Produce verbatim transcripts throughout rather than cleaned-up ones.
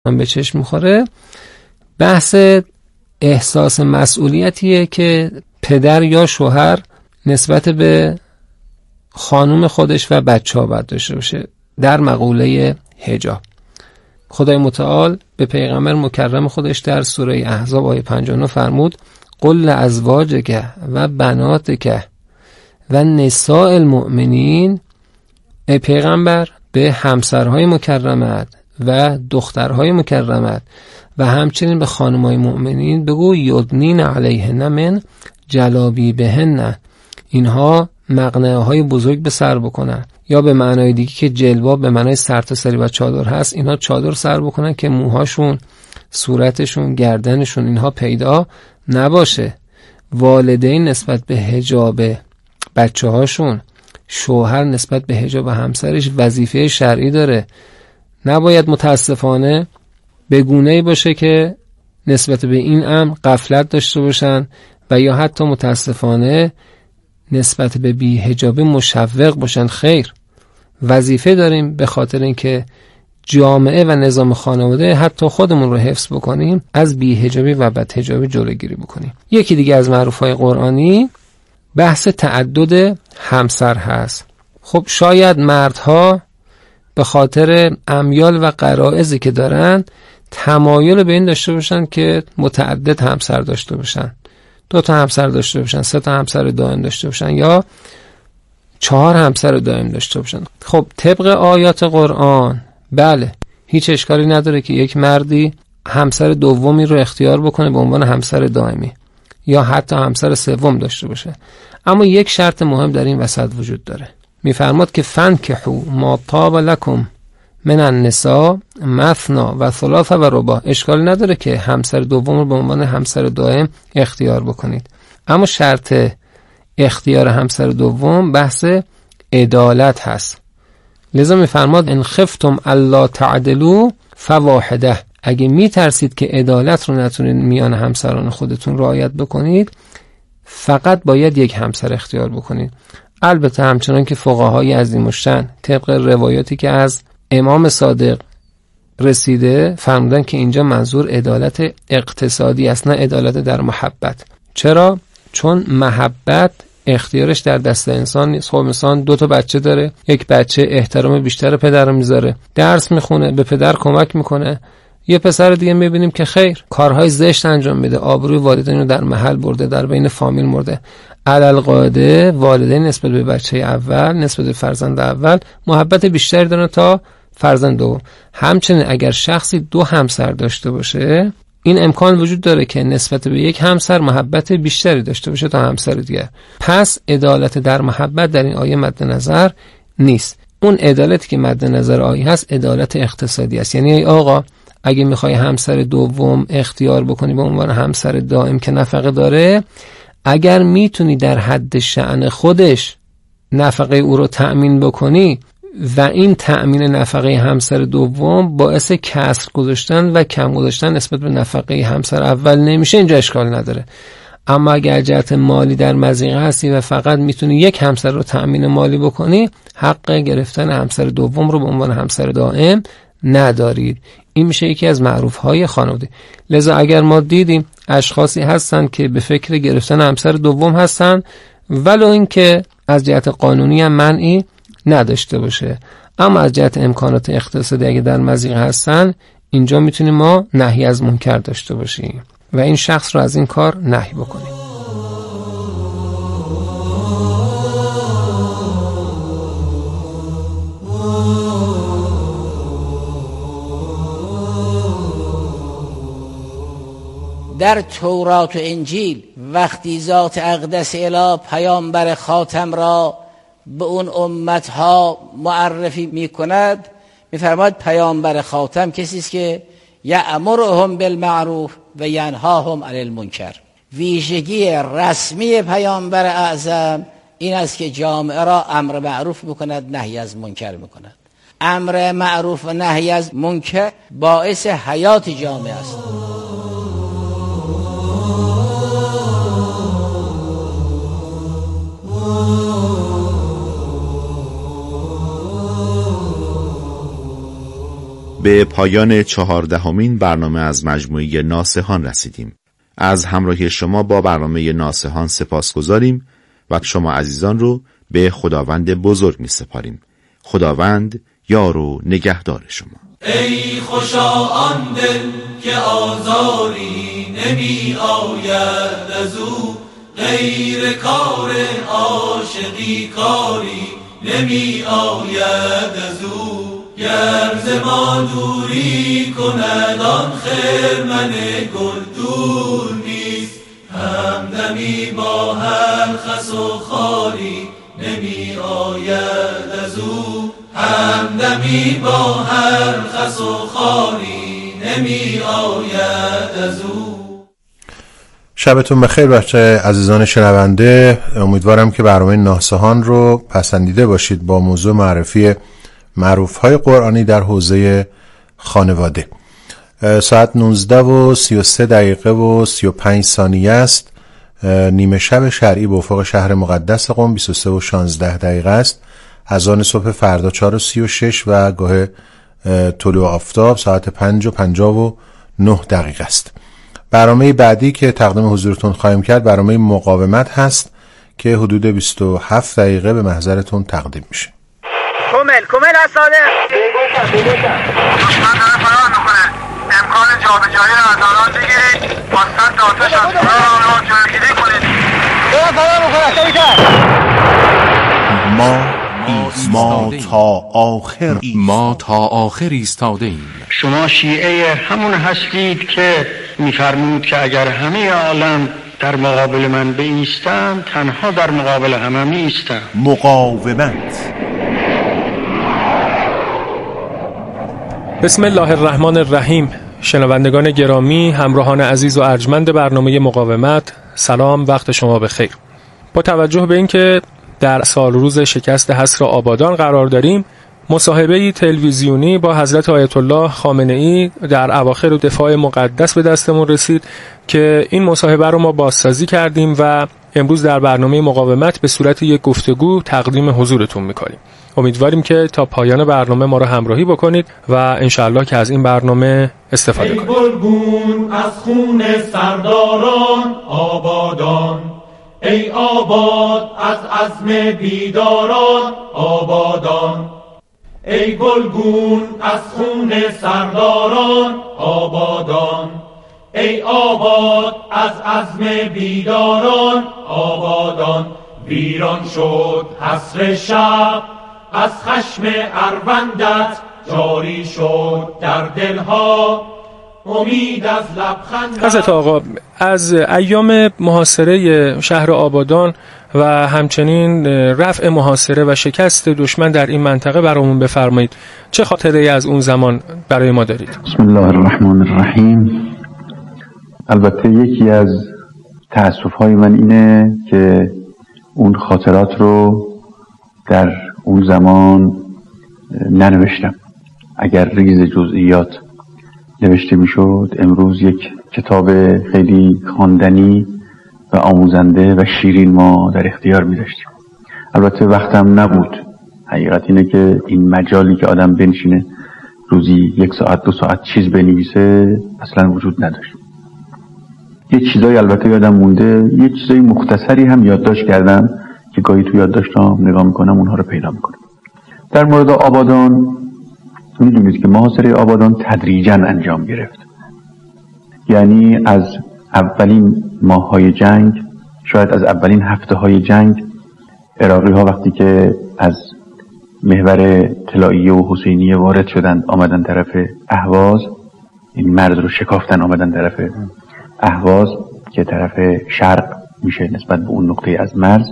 به چشم میخوره بحث احساس مسئولیتیه که پدر یا شوهر نسبت به خانوم خودش و بچه ها باید داشته باشه در مقوله حجاب. خدای متعال به پیغمبر مکرم خودش در سوره احزاب آیه پنجاه و نه فرمود قل لازواجک و بناتک و نساء المؤمنین، ای پیغمبر به همسرهای مکرمت و دخترهای مکرمت و همچنین به خانمهای مؤمنین بگو یدنین علیهن من جلابیبهن، اینها مقنعه های بزرگ به سر بکنن، یا به معنای دیگه که جلباب به معنای سرتاسری و چادر هست، اینها چادر سر بکنن که موهاشون، صورتشون، گردنشون اینها پیدا نباشه. والدین نسبت به حجاب بچه هاشون، شوهر نسبت به حجاب همسرش وظیفه شرعی داره. نباید متاسفانه به گونه‌ای باشه که نسبت به این امر غفلت داشته باشن و یا حتی متاسفانه نسبت به بی حجابی مشوق باشن. خیر، وظیفه داریم به خاطر اینکه جامعه و نظام خانواده حتی خودمون رو حفظ بکنیم از بی حجابی و بد حجابی جلوگیری بکنیم. یکی دیگه از معروف‌های قرآنی بحث تعدد همسر هست. خب شاید مردها به خاطر امیال و غرایزی که دارن تمایل به این داشته باشن که متعدد همسر داشته باشن، دو تا همسر داشته باشن، سه تا همسر دائم داشته باشن یا چهار همسر دائم داشته باشن. خب طبق آیات قرآن بله هیچ اشکالی نداره که یک مردی همسر دومی رو اختیار بکنه به عنوان همسر دائمی یا حتی همسر سوم داشته باشه، اما یک شرط مهم در این وسط وجود داره. میفرماد که فنکحوا ما طاب لکم من النساء مثنا و ثلاث و رباع. اشکال نداره که همسر دوم رو به عنوان همسر دائم اختیار بکنید، اما شرط اختیار همسر دوم بحث عدالت هست. لذا میفرماد ان خفتم الا تعدلوا فواحده، اگه میترسید که عدالت رو نتونید میان همسران خودتون رعایت بکنید فقط باید یک همسر اختیار بکنید. البته همچنان که فقهای عظیم الشأن طبق روایاتی که از امام صادق رسیده فرمودن که اینجا منظور عدالت اقتصادی است، نه عدالت در محبت. چرا؟ چون محبت اختیارش در دست انسان نیست. خب انسان دو تا بچه داره، یک بچه احترام بیشتر پدر رو میذاره، درس میخونه، به پدر کمک میکنه. یه پسر دیگه میبینیم که خیر کارهای زشت انجام میده، آبروی والدین رو در محل برده، در بین فامیل مرده. علالقاعده والدین نسبت به بچه اول، نسبت به فرزند اول محبت بیشتری دارن تا فرزند دوم. همچنین اگر شخصی دو همسر داشته باشه این امکان وجود داره که نسبت به یک همسر محبت بیشتری داشته باشه تا همسر دیگر. پس عدالت در محبت در این آیه مد نظر نیست. اون عدالتی که مد نظر آیه هست عدالت اقتصادی است. یعنی ای آقا اگه میخوای همسر دوم اختیار بکنی به عنوان همسر دائم که نفقه داره، اگر میتونی در حد شأن خودش نفقه او رو تأمین بکنی و این تأمین نفقه همسر دوم باعث کسر گذاشتن و کم گذاشتن نسبت به نفقه همسر اول نمیشه، اینجا اشکال نداره. اما اگر جهت مالی در مضیقه هستی و فقط میتونی یک همسر رو تأمین مالی بکنی، حق گرفتن همسر دوم رو به عنوان همسر دائم ندارید. این میشه یکی از معروف‌های خانواده. لذا اگر ما دیدیم اشخاصی هستن که به فکر گرفتن همسر دوم هستن ولو اینکه از جهت قانونی هم منعی نداشته باشه، اما از جهت امکانات اقتصادی اگه در مضیقه هستن اینجا میتونیم ما نهی از منکر داشته باشیم و این شخص رو از این کار نهی بکنیم. در تورات و انجیل وقتی ذات اقدس اله پیامبر خاتم را به اون امتها معرفی می کند میفرماد پیامبر خاتم کسی است که یأمرهم بالمعروف و ینهاهم عن المنکر. ویژگی رسمی پیامبر اعظم این است که جامعه را امر معروف میکند، نهی از منکر میکند. امر معروف و نهی از منکر باعث حیات جامعه است. به پایان چهاردهمین برنامه از مجموعه ناصحان رسیدیم. از همراهی شما با برنامه ناصحان سپاسگزاریم و شما عزیزان رو به خداوند بزرگ می سپاریم. خداوند یار و نگهدار شما. ای خوشا آن دل که آزاری نمی آید از او، غیر کار عاشقی کاری نمی آید از او. گر ز ما دوری کند آن خرمن گل دور نیست، همدمی با هر خس و خاری نمی آید از او. همدمی با هر خس و خاری نمی آید از او. شبتون بخیر بچه عزیزان شنونده. امیدوارم که برنامه ناصحان رو پسندیده باشید با موضوع معرفی معروف‌های قرآنی در حوزه خانواده. ساعت نوزده و سی و سه دقیقه و سی و پنج ثانیه است. نیمه شب شرعی به افق شهر مقدس قم بیست و سه و شانزده دقیقه است. اذان صبح فردا چهار و سی و شش و گاه طلوع آفتاب ساعت پنج و پنجاه و نه دقیقه است. برنامه بعدی که تقدیم حضورتون خواهیم کرد برنامه مقاومت هست که حدود بیست و هفت دقیقه به محضرتون تقدیم میشه. کمل کمل از صادق بگوشم بگوشم دشمن داره فرار میکنه، امکان جابجایی رو از آنان بگیرید، باستن داتش از فرار رو جلوگیری کنید. داره فرار میکنه اصلا کرد. ما ما تا آخر ما تا آخر ایستاده ایم. شما شیعه همون هستید که میفرمود که اگر همه عالم در مقابل من بایستند تنها در مقابل همه میایستم. مقاومت. بسم الله الرحمن الرحیم. شنوندگان گرامی، همراهان عزیز و ارجمند برنامه مقاومت، سلام، وقت شما بخیر. با توجه به اینکه در سال روز شکست حصر آبادان قرار داریم، مصاحبه‌ای تلویزیونی با حضرت آیت الله خامنه‌ای در اواخر دفاع مقدس به دستمون رسید که این مصاحبه رو ما بازسازی کردیم و امروز در برنامه مقاومت به صورت یک گفتگو تقدیم حضورتون می‌کنیم. امیدواریم که تا پایان برنامه ما رو همراهی بکنید و انشاءالله که از این برنامه استفاده کنید. ای گلگون از خون سرداران آبادان، ای آباد از عزم بیداران آبادان. ای گلگون از خون سرداران آبادان، ای آباد از عزم بیداران آبادان. ویران شد حصر شب، از خشم اروندت جاری شد در دلها امید از لبخند. حضرت آقا، از ایام محاصره شهر آبادان و همچنین رفع محاصره و شکست دشمن در این منطقه برامون بفرمایید. چه خاطره‌ای از اون زمان برای ما دارید؟ بسم الله الرحمن الرحیم. البته یکی از تأسف‌های من اینه که اون خاطرات رو در اون زمان ننوشتم. اگر ریز جزئیات نوشته میشد امروز یک کتاب خیلی خواندنی و آموزنده و شیرین ما در اختیار می داشتیم. البته وقتم نبود. حقیقت اینه که این مجالی که آدم بنشینه روزی یک ساعت دو ساعت چیز بنویسه اصلا وجود نداشت. یه چیزایی البته یادم مونده، یه چیزای مختصری هم یادداشت کردم که گاهی تو یادداشتام نگاه میکنم اونها رو پیدا میکنم. در مورد آبادان میدونید که محاصره آبادان تدریجاً انجام گرفت. یعنی از اولین ماه‌های جنگ، شاید از اولین هفته‌های جنگ، عراقی ها وقتی که از محور طلائیه و حسینیه وارد شدند آمدن طرف اهواز، این مرز رو شکافتن آمدن طرف اهواز که طرف شرق میشه نسبت به اون نقطه از مرز،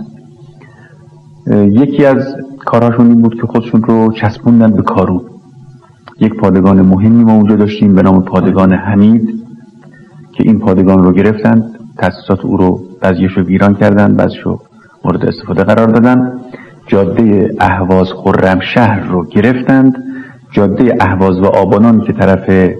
یکی از کارهاشون این بود که خودشون رو چسبوندن به کارون. یک پادگان مهمی ما اونجا داشتیم به نام پادگان حمید که این پادگان رو گرفتند، تأسیسات او رو بعضیش رو ویران کردن، بعضیش رو مورد استفاده قرار دادن. جاده اهواز خرمشهر رو گرفتند. جاده اهواز و آبادان که طرف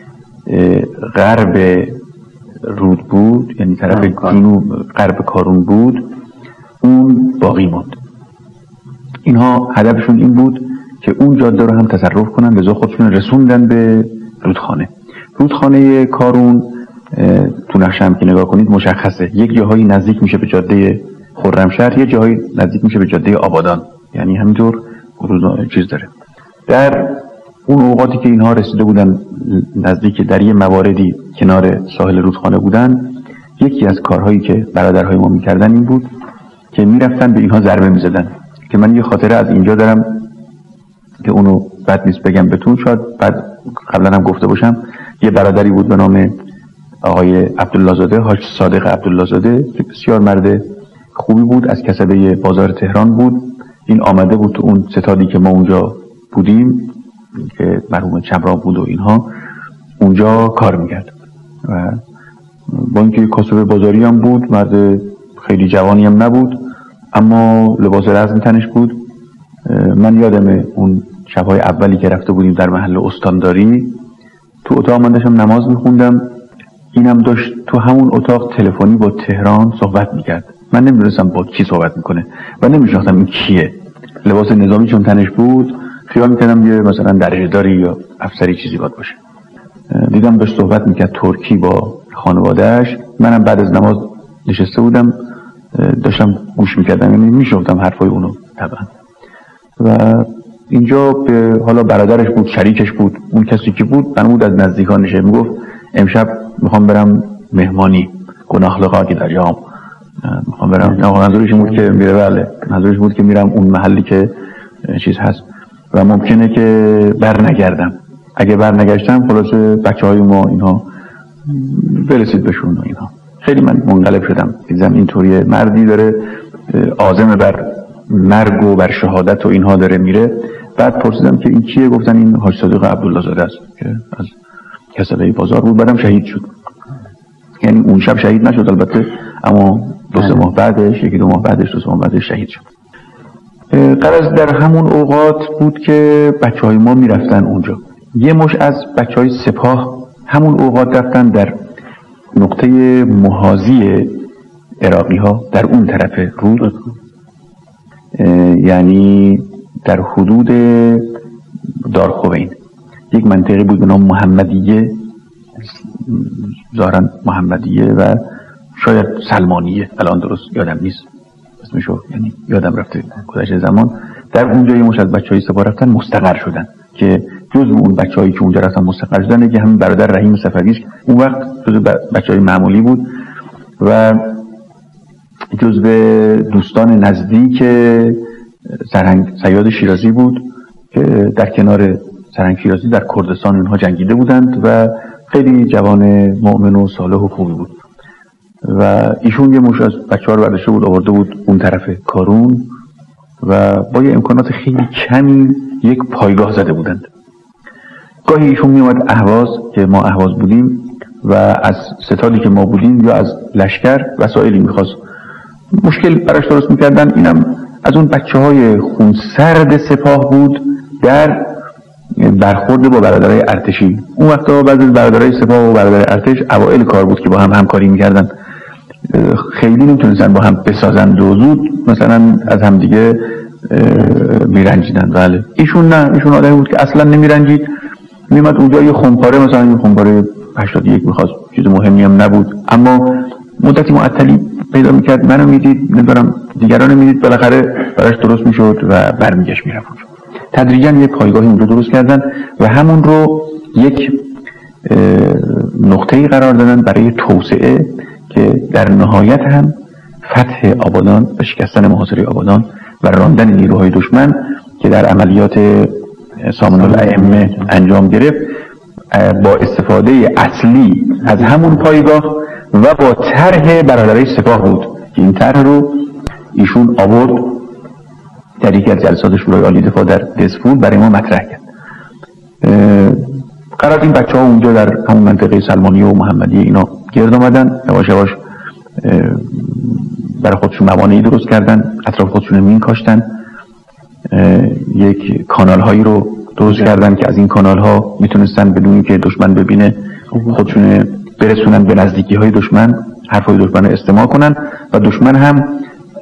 غرب رود بود، یعنی طرف جنوب غرب کارون بود، اون باقی موند. اینها هدفشون این بود که اون جاده رو هم تصرف کنن، لذا خودشون رسوندن به رودخانه. رودخانه کارون تو نقشه هم که نگاه کنید مشخصه، یک جاهایی نزدیک میشه به جاده خرمشهر، یه جاهایی نزدیک میشه به جاده آبادان، یعنی همینطور چیز داره. در اون اوقاتی که اینها رسیده بودن نزدیک در یه مواردی کنار ساحل رودخانه بودن، یکی از کارهایی که برادرهای ما میکردن این بود که میرفتن به اینها ضربه میزدن، که من یه خاطره از اینجا دارم که اونو بد نیست بگم بهتون، شاید بعد قبلا هم گفته باشم. یه برادری بود به نام آقای عبدالله زاده، حاج صادق عبدالله زاده، که بسیار مرد خوبی بود، از کسبه بازار تهران بود. این آمده بود تو اون ستادی که ما اونجا بودیم که مرحوم چمران بود و اینها، اونجا کار میکرد و با اینکه کاسب بازاری هم بود، مرد خیلی جوانی هم نبود، اما لباس رزم تنش بود. من یادمه اون شبهای اولی که رفته بودیم در محل استانداری، تو اتاق من داشتم نماز میخوندم، اینم داشت تو همون اتاق تلفنی با تهران صحبت میکرد. من نمیدونستم با کی صحبت میکنه و نمیشناختم این کیه. لباس نظامی چون تنش بود، خیال میکردم یه مثلا درجه‌داری یا افسری چیزی باید باشه. دیدم داشت صحبت میکرد ترکی با خانواده‌اش. منم بعد از نماز نشسته بودم داشتم گوش میکردم، یعنی میشناختم حرفای اونو طبعا. و اینجا به حالا برادرش بود، شریکش بود، اون کسی که بود من بود از نزدیکانشه. میگفت امشب میخوام برم مهمانی گناه لقاقی در جام، میخوام برم. منظورش بود که میره، بله منظورش بود که میرم اون محلی که چیز هست و ممکنه که بر نگردم. اگه بر نگشتم خلاصه بچه های ما اینها برسید بهشون و اینها. خیلی من منقلب شدم، دیدم اینطوری مردی داره عازم بر مرگ و بر شهادت و اینها داره میره. بعد پرسیدم که این کیه؟ گفتن این حاج صادق عبدالله زاده است که از کسبه بازار بود، بعدم شهید شد. یعنی اون شب شهید نشد البته، اما دو سه ماه بعدش، یکی دو ماه بعدش، دو سه ماه بعدش شهید شد. قرض در همون اوقات بود که بچه های ما میرفتن اونجا. یه مش از بچه های سپاه همون اوقات رفتن در نقطه محاذی عراقی ها در اون طرف رود، یعنی در حدود دارخوین. یک منطقه بود به نام محمدیه، ظاهرا محمدیه و شاید سلمانیه، الان درست یادم نیست اسمشو، یعنی یادم رفته گذشته زمان. در اونجا یه مش از بچهای سپاه رفتن مستقر شدن که جزء اون بچه‌هایی که اونجا رفتن مستقر شدن که همین برادر رحیم صفوی اون وقت جزء بچه‌های معمولی بود و جزء دوستان نزدیک سرهنگ صیاد شیرازی بود که در کنار سرهنگ شیرازی در کردستان اونها جنگیده بودند و خیلی جوان مؤمن و صالح و خوبی بود و ایشون یه مش از بچه‌ها رو برداشته بود آورده بود اون طرف کارون و با یه امکانات خیلی کمی یک پایگاه زده بودند. گاهی ایشون میومد اهواز که ما اهواز بودیم و از ستادی که ما بودیم یا از لشکر وسایلی میخواست مشکل براش درست میکردن. اینم از اون بچه های خونسرد سپاه بود در برخورد با برادرای ارتشی. اون وقتا بعضی برادرای سپاه و برادرای ارتش اوائل کار بود که با هم همکاری میکردن، خیلی نمیتونستن با هم بسازن و زود مثلا از هم دیگه میرنجیدن. بله ایشون نه، ایشون آدمی بود که اصلا نمیرنجید. میمد اونجا یه خمپاره، مثلا یه خمپاره هشتاد و یک میخواست، چیز مهمی هم نبود، اما مدتی معطلی پیدا میکرد، منو میدید نمیدونم دیگران میدید، بالاخره براش درست میشد و برمیگشت میرفت. تدریجا یه پایگاهی اونجا درست کردن و همون رو یک نقطه‌ای قرار دادن برای توسعه که در نهایت هم فتح آبادان و شکستن محاصره آبادان و راندن نیروهای دشمن که در عملیات سامن الائمه انجام گرفت با استفاده اصلی از همون پایگاه و با طرح برادرای سپاه بود که این طرح رو ایشون آورد در یکی از جلسات شورای عالی دفاع در دسفول برای ما مطرح کرد. قرار این بچه ها اونجا در همون منطقه سلمانیه و محمدیه اینا گرد آمدن، یواش یواش برای خودشون موانعی درست کردن، اطراف خودشون مین کاشتن، یک کانال هایی رو درست کردن که از این کانال ها میتونستن بدون که دشمن ببینه خودشون برسونن به نزدیکی های دشمن، حرفای دشمن رو استماع کنن و دشمن هم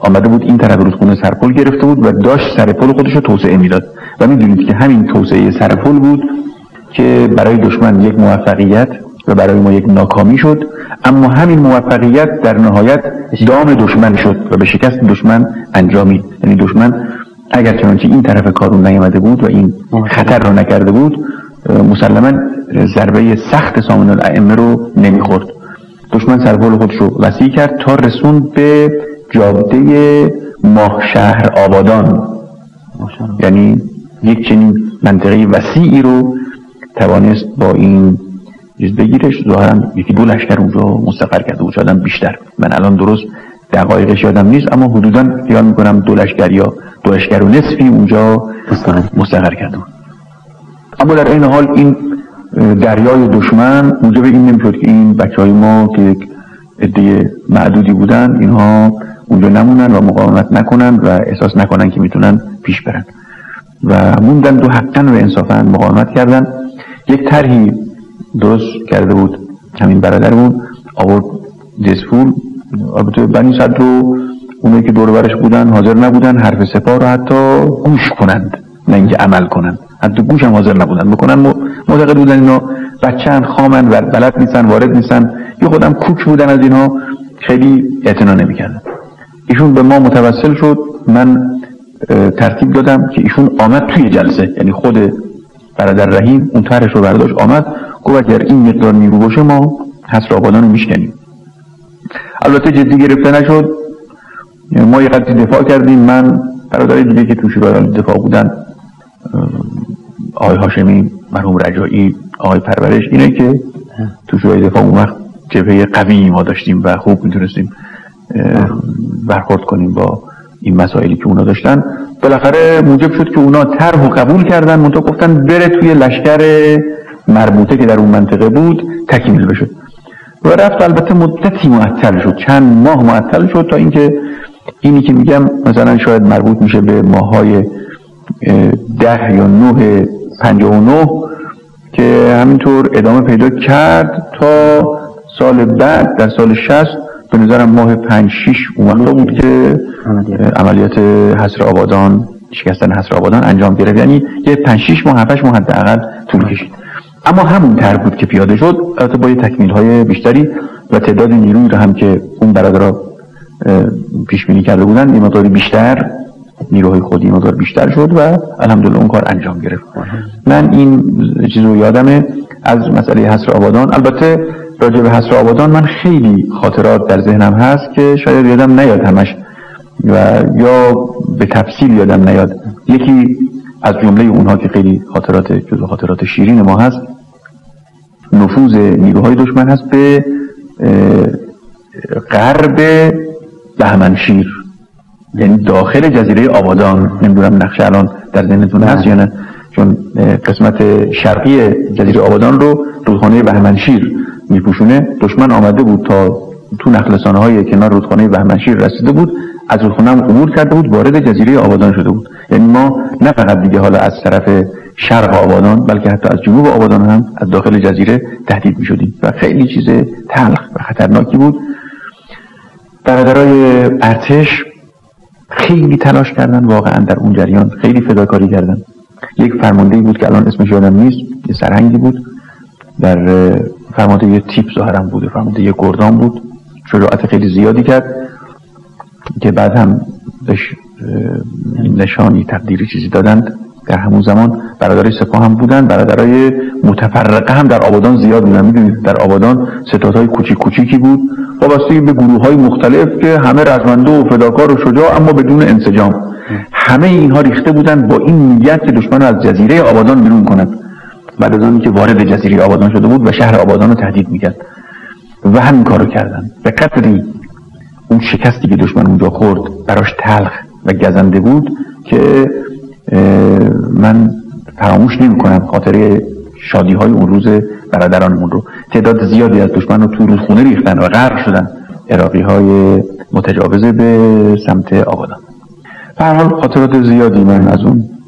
آمده بود این طرف رودخونه سرپل گرفته بود و داشت سرپل خودش رو توسعه میداد و میدونید که همین توسعه سرپل بود که برای دشمن یک موفقیت و برای ما یک ناکامی شد، اما همین موفقیت در نهایت دام دشمن شد و به شکست دشمن انجامید. یعنی دشمن اگر چنانچه این طرف کارون نیامده بود و این خطر رو نکرده بود، مسلماً ضربه سخت سامون الائمه رو نمیخورد. دشمن سرپل خودش رو وسیع کرد تا رسوند به جاده ماه شهر آبادان، یعنی یک چنین منطقه وسیعی رو توانست با این چیز بگیرش. ظاهرا یکی دو لشکر اونجا مستقر کرده بود، شاید بیشتر، من الان درست دقایقش یادم نیست، اما حدوداً خیال میکنم دو لشکر یا دو لشکر و نصفی اونجا مستقر کرده بود. اما در این حال این دریای دشمن موجب این نمیشد که این بچهای ما که یک عده معدودی بودن اینها اونجا نمونن و مقاومت نکنن و احساس نکنن که میتونن پیش برن و موندن دو حقا و انصافا مقاومت کردن. یک طرحی درست کرده بود همین برادرمون، آورد دسفول، البته بنی صدر رو اونایی که دور برش بودن حاضر نبودن حرف سپاه رو حتی گوش کنند، نه اینکه عمل کنند، حتی گوش هم حاضر نبودن بکنن. معتقد بودن اینا بچه‌ان، خامن و بلد نیستن، وارد نیستن، یا خودم کوک بودن، از اینها خیلی اعتنا نمی‌کردن. ایشون به ما متوسل شد، من ترتیب دادم که ایشون آمد توی جلسه، یعنی خود برادر رحیم اون طرحش رو برداشت آمد، گفت اگر این مقدار نیرو باشه ما حصر آبادان رو میشکنیم. البته جدی گرفته نشد، ما یه قدری دفاع کردیم. من برادرای دیگه که تو شورای دفاع بودن، آقای هاشمی، مرحوم رجایی، آقای پرورش، اینه که تو شورای دفاع اون وقت جبهه قوی ما داشتیم و خوب میتونستیم برخورد کنیم با این مسائلی که اونا داشتن. بالاخره موجب شد که اونا طرحو قبول کردن، منتها گفتن بره توی لشکر مربوطه که در اون منطقه بود تکمیل بشه و رفت. البته مدتی معطل شد، چند ماه معطل شد، تا اینکه اینی که میگم مثلا شاید مربوط میشه به ماهای ده یا نه پنجاه و نه که همینطور ادامه پیدا کرد تا سال بعد، در سال شصت به نظرم ماه پنج شیش اون وقتا بود که عملیات حصر آبادان، شکستن حصر آبادان انجام گرفت. یعنی یه پنج شیش ماه هفتش ماه حداقل طول کشید. اما همون طرح بود که پیاده شد، البته با تکمیل های بیشتری و تعداد نیرویی رو هم که اون برادرها پیش بینی کرده بودن یه مقدار بیشتر، نیروهای خودی مقدار بیشتر شد و الحمدلله اون کار انجام گرفت. من این چیز رو یادمه از مسئله حصر آبادان. البته راجع به حصر آبادان من خیلی خاطرات در ذهنم هست که شاید یادم نیاد همش و یا به تفصیل یادم نیاد. یکی از جمله اونها که خیلی خاطرات جزو خاطرات شیرین ما هست، نفوذ نیروهای دشمن هست به غرب بهمنشیر، یعنی داخل جزیره آبادان. نمیدونم نقشه الان در ذهنتون هست یا نه، چون قسمت شرقی جزیره آبادان رو رودخانه بهمنشیر میپوشونه. دشمن آمده بود تا تو نخلستانه های کنار رودخانه بهمنشیر رسیده بود، از رودخانه هم عبور کرده بود، وارد جزیره آبادان شده بود. یعنی ما نه فقط دیگه حالا از طرف شرق آبادان بلکه حتی از جنوب آبادان هم از داخل جزیره تهدید میشدیم و خیلی چیز تلخ و خطرناکی بود. برادرای ارتش خیلی تلاش کردن، واقعا در اون جریان خیلی فداکاری کردن. یک فرماندهی بود که الان اسمش یادم نیست، یه سرهنگی بود، در فرمانده یه تیپ ظاهرم بود، فرمانده یه گردان بود، شجاعت خیلی زیادی کرد که بعد هم بهش نشانی تقدیری چیزی دادند. در همون زمان برادرای سپاه هم بودن، برادرای متفرقه هم در آبادان زیاد بودن. میدونید در آبادان ستادهای کوچیک کوچیکی بود وابسته به گروه‌های مختلف که همه رزمنده و فداکار و شجاع اما بدون انسجام. همه اینها ریخته بودن با این نیت که دشمن رو از جزیره آبادان بیرون کنند، بعد از آنکه وارد جزیره آبادان شده بود و شهر آبادان رو تهدید میکرد و همین کارو کردن. به قدری اون شکستی که دشمن اونجا خورد براش تلخ و گزنده بود که من فراموش نمی کنم خاطره شادی های اون روز برادرانمون رو. تعداد زیادی از دشمن رو تو رودخونه ریختن و غرق شدن عراقی های متجاوز به سمت آبادان. به هر حال خاطرات زیادی من از اون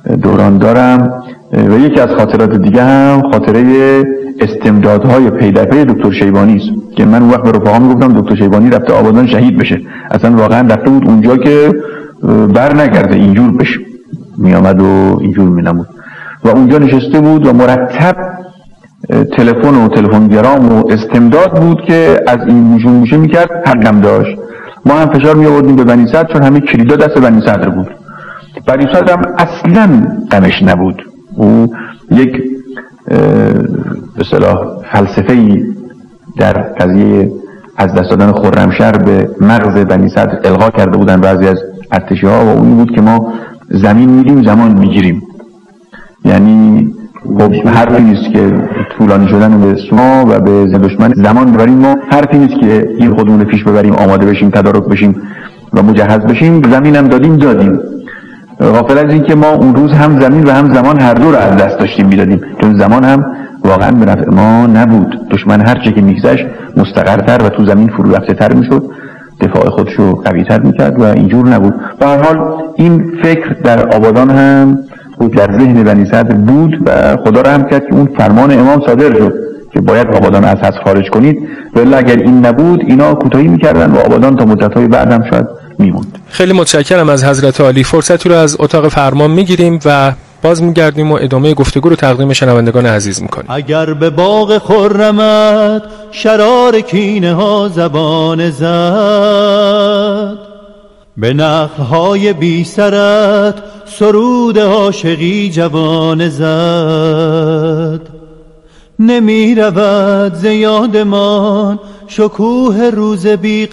دوران دارم. و یکی از خاطرات دیگه هم خاطره استمدادهای پی در پی دکتر شیبانی است که من اون وقت به رفقا میگفتم دکتر شیبانی رفته آبادان شهید بشه. اصلا واقعا رفته بود اونجا که بر نگرده، اینجور بشه، می آمد و اینجور می نمود و اونجا نشسته بود و مرتب تلفن و تلفنگرام و استمداد بود که از این موشون موشه میکرد، حقم داشت. ما هم فشار می آوردیم به بنی صدر چون همه کلیدا دست بنی صدر بود. بنی صدر هم اصلا غمش نبود، او یک به اصطلاح فلسفه‌ای در قضیه از دست دادن خرمشهر به مغز بنی صدر القا کرده بودن بعضی از ارتشی‌ها و اون بود که ما زمین میدیم زمان میگیریم. یعنی خب حرفی نیست که طولانی شدن به سما و به دشمن زمان ببریم، ما حرفی نیست که این خودمون پیش ببریم، آماده بشیم، تدارک بشیم و مجهز بشیم. زمین هم دادیم دادیم غافل از این که ما اون روز هم زمین و هم زمان هر دو رو از دست داشتیم میدادیم، چون زمان هم واقعا به نفع ما نبود. دشمن هر چه که میگذشت مستقرتر و تو زمین فرو رفته تر میشد، دفاع خودش رو قوی تر میکرد و اینجور نبود. به هر حال این فکر در آبادان هم در ذهن بنی صدر بود و خدا رحم کرد که اون فرمان امام صادر شد که باید آبادان از حصر خارج کنید، ولی اگر این نبود اینا کوتاهی میکردن و آبادان تا مدت‌های بعد هم شاید میموند. خیلی متشکرم از حضرت عالی. فرصتی رو از اتاق فرمان میگیریم و باز میگردیم و ادامه گفتگو رو تقدیم شنوندگان عزیز میکنیم. اگر به باغ خرمت شرار کینه ها زبان زد، به نخل‌های بی سرت سرود عاشقی جوان زد، نمی رود ز یادمان شکوه روز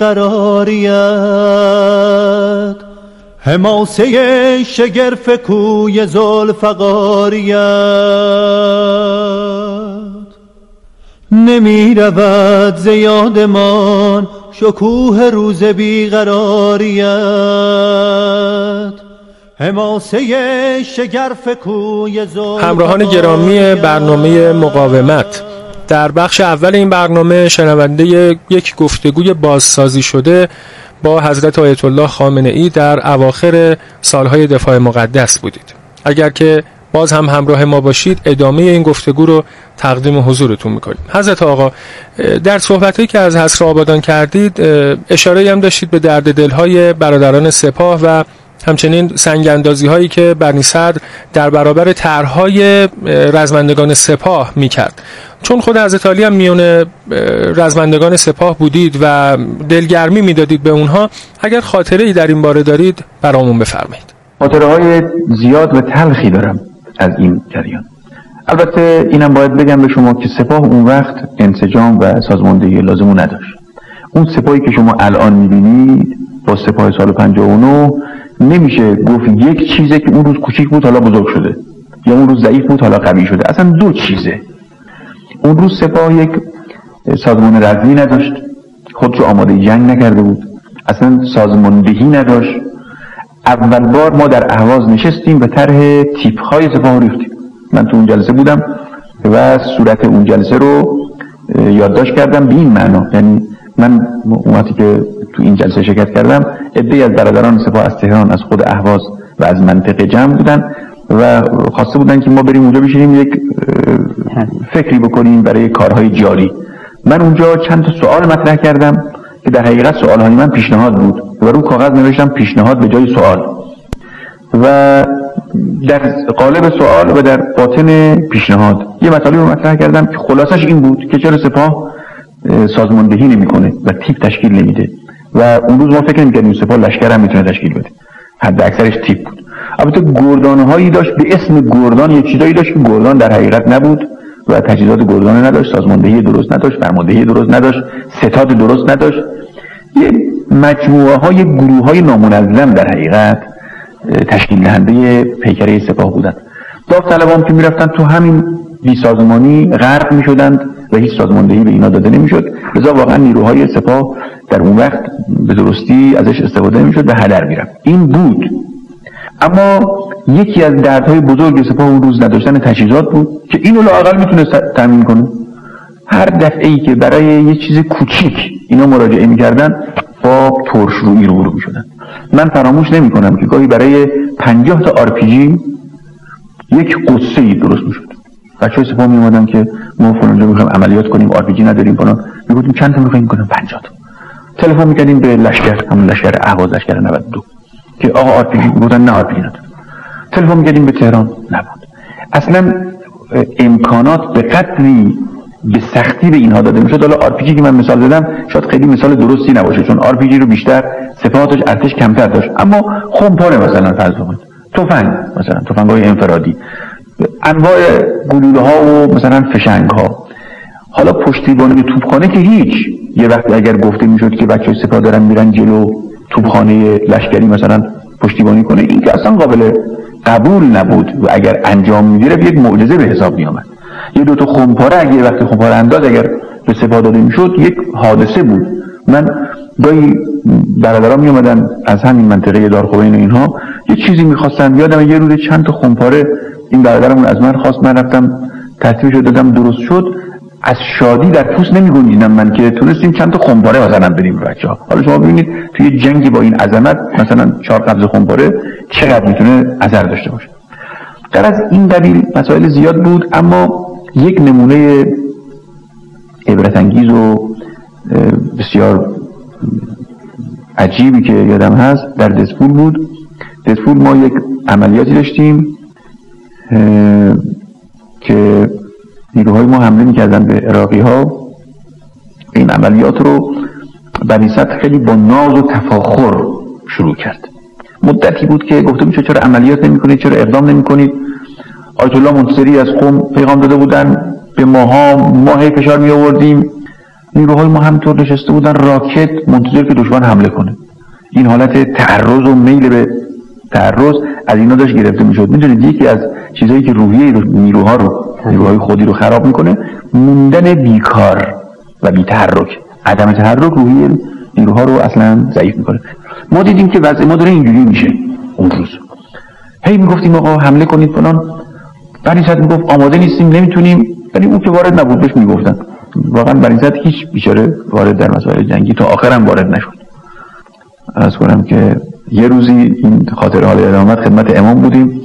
بیقراریت، حماسه شگرف کوی ذوالفقاریت، نمی رود ز یادمان شکوه روز بیقراریت، حماسه شگرف کوی ذوالفقاریت. همراهان گرامی برنامه مقاومت، در بخش اول این برنامه شنونده یک گفتگوی بازسازی شده با حضرت آیت الله خامنه ای در اواخر سالهای دفاع مقدس بودید. اگر که باز هم همراه ما باشید ادامه این گفتگو رو تقدیم حضورتون میکنیم. حضرت آقا، در صحبتایی که از حصر آبادان کردید اشاره هم داشتید به درد دلهای برادران سپاه و همچنین سنگ‌اندازی هایی که بنی صدر در برابر طرح‌های رزمندگان سپاه میکرد. چون خود حضرت علی هم میون رزمندگان سپاه بودید و دلگرمی میدادید به اونها، اگر خاطره ای در این باره دارید برامون بفرمایید. خاطره های زیاد و تلخی دارم از این جریان. البته اینم باید بگم به شما که سپاه اون وقت انسجام و سازماندهی لازمو نداشت. اون سپاهی که شما الان میبینید با سپاه سال پنجاه و نه نمیشه گفت یک چیزه که اون روز کوچیک بود حالا بزرگ شده، یا اون روز ضعیف بود حالا قوی شده. اصلا دو چیزه. اون روز سپاه یک سازمان رزمی نداشت، خودشو آماده جنگ نکرده بود، اصلا سازماندهی نداشت. اول بار ما در اهواز نشستیم و طرح تیپ‌های سپاه ریختیم. من تو اون جلسه بودم و صورت اون جلسه رو یادداشت کردم به این معنا، یعنی من وقتی که تو این جلسه شرکت کردم عده‌ای از برادران سپاه از تهران، از خود اهواز و از منطقه جمع بودن و خواسته بودن که ما بریم اونجا بشینیم یک فکری بکنیم برای کارهای جاری. من اونجا چند تا سوال مطرح کردم که در حقیقت سوالهای من پیشنهاد بود و رو کاغذ نوشتم پیشنهاد به جای سوال، و در قالب سوال و در باطن پیشنهاد یه مطالبی رو مطرح کردم که خلاصش این بود که چرا سپاه سازماندهی نمیکنه و تیپ تشکیل نمیده. و اون روز ما فکر نمی‌کردیم سپاه لشکر هم میتونه تشکیل بده، حد اکثرش تیپ بود. البته گردان‌هایی داشت به اسم گردان، یه چیزایی داشت که گردان در حقیقت نبود و تجهیزات گردان نداشت، سازماندهی درست نداشت، فرماندهی درست نداشت، ستاد درست نداشت. یه مجموعه های گروه های نامنظم در حقیقت تشکیل دهنده پیکره سپاه بودند. داوطلبان که میرفتن تو همین بی سازمانی غرق میشدند و هیچ سازماندهی به اینا داده نمیشد. لذا واقعا نیروهای سپاه در اون وقت به درستی ازش استفاده نمیشد و هدر میرفت. این بود. اما یکی از دردهای بزرگ سپاه اون روز نداشتن تجهیزات بود که اینو لااقل میتونه تامین کنه. هر دفعه‌ای که برای یه چیز کوچیک اینا مراجعه میکردن با ترش روی رو رو میشدن. من فراموش نمیکنم که گاهی برای پنجاه تا آر پی جی یک قصه‌ای درست میشد. بچه‌های سپاه می اومدن که ما فلان جا می‌خوایم عملیات کنیم، آر پی جی نداریم فلان، میگفتیم چند تا می‌خوایم کنیم؟ پنجاه تا. تلفن می‌کردیم به لشکر، همون لشکر اهواز، لشکر نود و دو، که آقا آر پی جی بودن، نه آر پی جی نداریم. تلفن می‌کردیم به تهران، نبود. اصلا امکانات به قدری به سختی به اینها داده میشد. حالا آر پی جی که من مثال زدم شاید خیلی مثال درستی نباشه، چون آر پی جی رو بیشتر سپاه داشت، ارتش کمتر داشت، اما خمپاره مثلا فرض کنید، تفنگ مثلا تفنگ‌های انفرادی، انواع گلوله ها و مثلا فشنگ ها. حالا پشتیبانی توپخانه که هیچ. یه وقتی اگر گفته میشد که بچه‌های سپاه دارن میرن جلو توپخانه لشکری مثلا پشتیبانی کنه، این که اصلا قابل قبول نبود و اگر انجام میگیره یک معجزه به حساب می آمد. یه دو تا خمپاره اگه یه وقتی خمپاره انداز اگر به سپاه داده میشد یک حادثه بود. من گاهی برادران می اومدن از همین منطقه دارخوبین و اینها یه چیزی می‌خواستن، یادم یه روز چند تا خمپاره این برادرمون از من خواست، من رفتم ترتیبش رو دادم، درست شد. از شادی در پوست نمی‌گنجیدم من که تونستیم چند تا خمپاره مثلا بدیم به بچه‌ها. حالا شما ببینید توی جنگی با این عظمت مثلا چهار قبض خمپاره چقدر میتونه اثر داشته باشه. در از این دلیل مسائل زیاد بود، اما یک نمونه عبرت انگیز و بسیار عجیبی که یادم هست در دسپول بود. دسپول ما یک عملیاتی داشتیم که نیروهای ما حمله میکردن به عراقی ها. این عملیات رو بنی صدر خیلی با ناز و تفاخر شروع کرد. مدتی بود که گفته میشه چرا عملیات نمی کنید، چرا اقدام نمی کنید. آیت الله منتصری از قم پیغام داده بودن به ماها، ما هی فشار می آوردیم، نیروهای ما همینطور نشسته بودن راکت منتظر که دشمن حمله کنه. این حالت تعرض و میل به تعرض از اینا داشت گرفته میشد. میدونید یکی از چیزایی که روحیه نیروها رو، نیروهای خودی رو خراب میکنه موندن بیکار و بی تحرک. عدم تحرک روحیه نیروها رو اصلا ضعیف میکنه. ما دیدیم که وضع ما داره اینجوری میشه. اون روز هی میگفتیم آقا حمله کنید فلان، بنی صدر میگفت آماده نیستیم نمیتونیم، ولی اون که وارد نبود بهش میگفتن. واقعا بنی صدر هیچ بیچاره وارد در مسائل جنگی تا آخر هم وارد نشد. عرض کنم که یه روزی این خاطر حال علامت خدمت امام بودیم،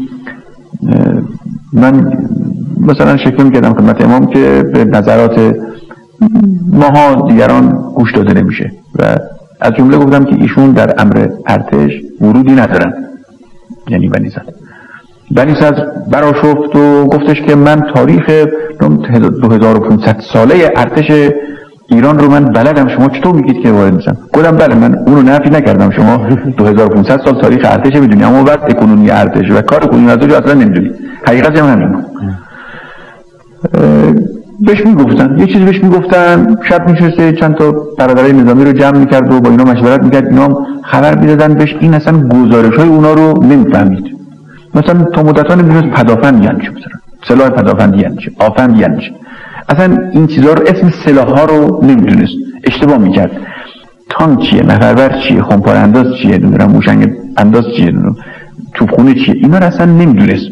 من مثلا شکل میکردم خدمت امام که به نظرات ماها دیگران گوش داده نمیشه و از جمله گفتم که ایشون در امر ارتش ورودی ندارن، یعنی بنی صدر. بنی صدر برآشفت و گفتش که من تاریخ دو هزار و پانصد ساله ارتش ایران رو من بلدم، شما چطور میگید که وارد میشم؟ گفتم بله من اون رو نفی نکردم، شما دو هزار و پانصد سال تاریخ ارتش میدونی، اما بعد اکونومی ارتش و کار کنونی ارتش رو اصلا نمیدونی. حقیقت هم همین بود. بهش میگفتن یه چیزی بهش میگفتن، شب میشسته چند تا برادرای نظامی رو جمع میکرد و با اینا مشورت میکرد، اینا خبر میدادن بهش، این اصلا گزارش های اونا رو نمیفهمید. مثلا تا مدت‌ها نمیدونست پدافند یعنی چی، مثلا سلاح پدافندی یعنی چی، آفند یعنی چی، اصلا این چیزا رو اسم سلاح ها رو نمیدونست، اشتباه میکرد. تانک چیه، نفرور چیه، خمپاره انداز چیه، نمیدونم موشنگ انداز چیه، نمیدونم توپخونه چیه، اینا رو اصلا نمیدونست.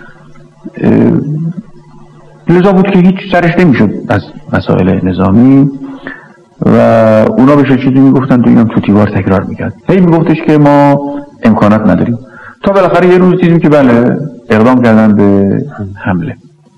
لذا بود که هیچ سرش نمیشد از مسائل نظامی و اونا بهش چیزی میگفتن تو اینم توتیوار تکرار میکرد. هی میگفتش که ما امکانات نداریم، تا بالاخره یه روز دیدیم که بله اقدام کردن به حمله.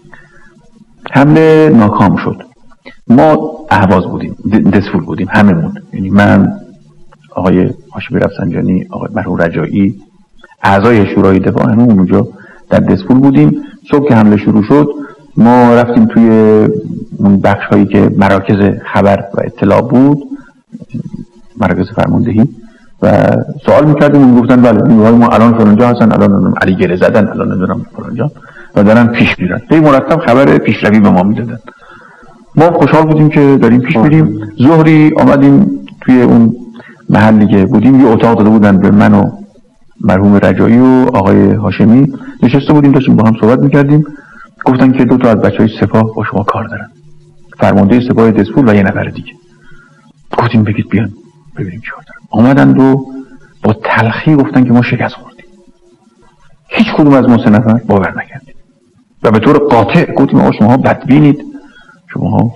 حمله ناکام شد. ما اهواز بودیم، دسپول بودیم هممون، یعنی من، آقای هاشمی رفسنجانی، آقای مرحوم رجایی، اعضای شورای دفاع همون اونجا در دسپول بودیم. صبح که حمله شروع شد ما رفتیم توی اون بخش هایی که مراکز خبر و اطلاع بود، مراکز فرماندهی، و سوال میکردیم و میگفتن بله نیروهای ما الان فلانجا هستن، الان علی گره زدن، الان نمیدونم فلانجا و دارن پیش میرن. هی مرتب خبر پیشروی به ما میدادن. ما خوشحال بودیم که داریم پیش میریم. ظهری آمدیم توی اون محلی که بودیم، یه اتاق داده بودن به من و مرحوم رجایی و آقای هاشمی، نشسته بودیم داشتیم با هم صحبت میکردیم. گفتن که دو تا از بچهای سپاه با شما کار دارن، فرمانده سپاه دسپول و یه نفر دیگه. گفتیم بگید بیان ببینیم چیکار دارن. آمدند و با تلخی گفتن که ما شکست خوردیم. هیچ کدوم از ما سه نفر باور نکردیم و به طور قاطع گفتیم آقا شما بدبینید، شما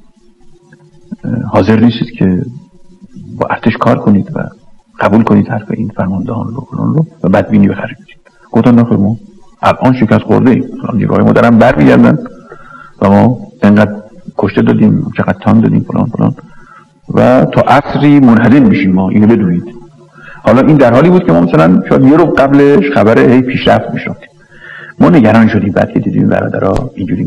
حاضر نیستید که با ارتش کار کنید و قبول کنید حرف این فرماندهان رو کنون رو و بدبینی بخرید. گفتن نخیر ما الان شکست خورده ایم، نیروهای ما دارن برمیگردن و ما انقدر کشته دادیم، چقدر تان دادیم، فلان فلان و تا عصری منهدم میشیم. ما اینو بدونید. حالا این در حالی بود که ما مثلا شاید یه رو قبلش خبر هی پیشرفت میشد، ما نگران شدیم. بعد که دیدیم برادرها اینجوری